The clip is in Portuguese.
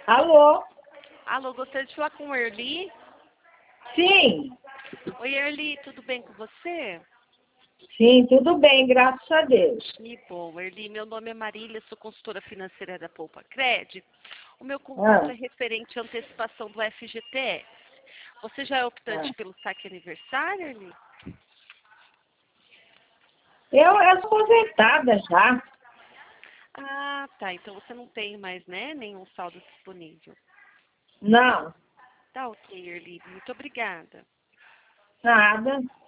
Alô? Alô, gostaria de falar com o Erli? Sim, Oi, Erli, tudo bem com você? sim, tudo bem, graças a Deus. Que bom, Erli. Meu nome é Marília, sou consultora financeira da Poupa Cred. O meu contato Ah, é referente à antecipação do FGTS. Você já é optante ah. pelo saque aniversário, Erli? Eu sou aposentada já. Ah, tá. Então você não tem mais, né, nenhum saldo disponível. Não, Tá ok, Erli. Muito obrigada. nada.